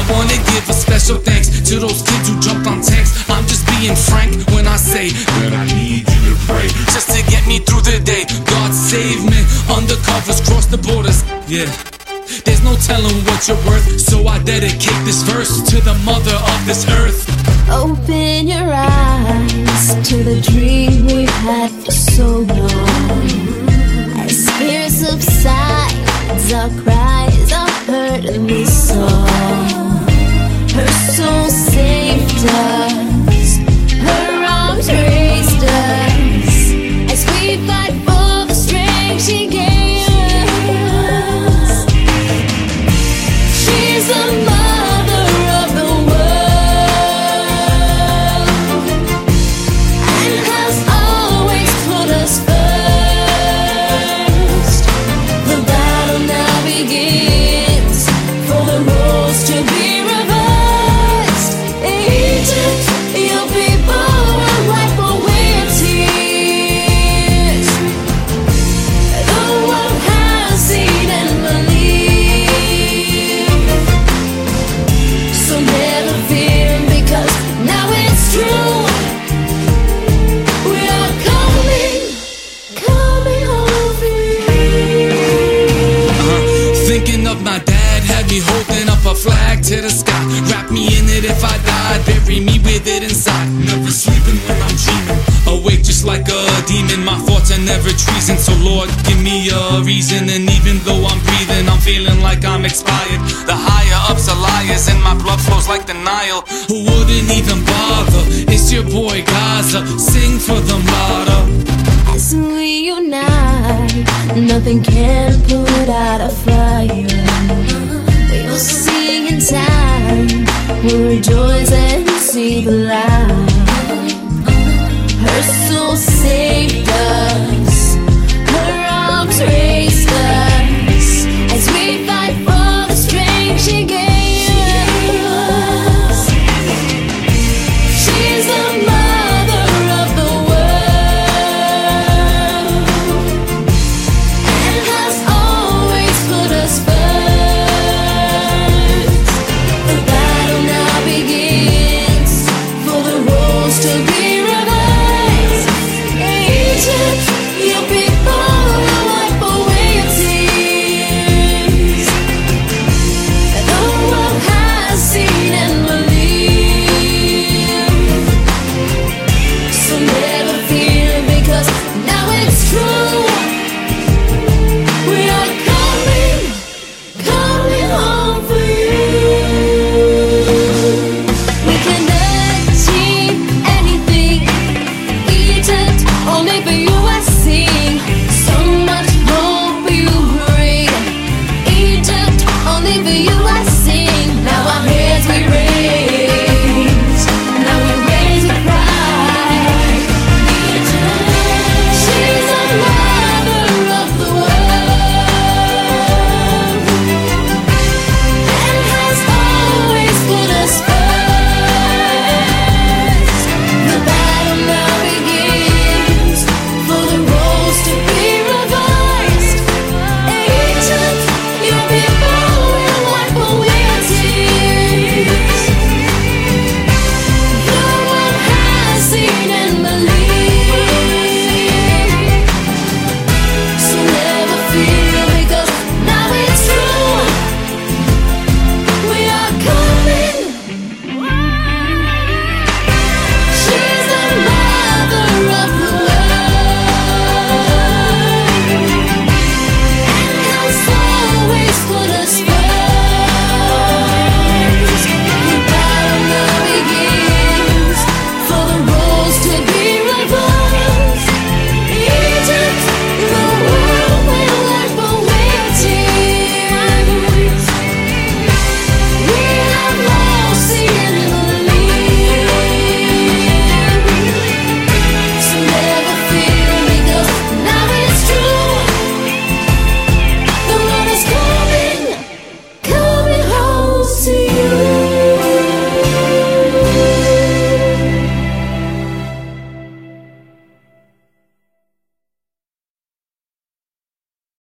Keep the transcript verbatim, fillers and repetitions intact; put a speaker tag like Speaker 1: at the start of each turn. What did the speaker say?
Speaker 1: wanna give a special thanks to those kids who jumped on tanks. I'm just being frank when I say that I need you to pray, just to get me through the day. God save me, undercovers cross the borders, yeah. There's no telling what you're worth, so I dedicate this verse to the mother of this earth.
Speaker 2: Open your eyes to the dream we've had for so long. As fear subsides, our cries are heard in this song. Her soul saved us, her arms raised us, as we fight for the strength she gave us. She's the mother of the world, and has always put us first. The battle now begins for the roles to be reversed. Egypt, your people will wipe away your tears. The world has seen and believed, so never fear, because now it's true. We are coming, coming home for you.
Speaker 1: Uh-huh. Thinking of my dad had me holding up a flag to the sky. Wrap me in it if I died, bury me with it inside. Never sleeping when I'm dreaming, awake just like a demon. My thoughts are never treason, so Lord, give me a reason. And even though I'm breathing, I'm feeling like I'm expired. The higher ups are liars, and my blood flows like the Nile. Who wouldn't even bother? It's your boy Gaza, sing for the martyr.
Speaker 2: As we unite, nothing can put out a fire. We will sing in time, we'll rejoice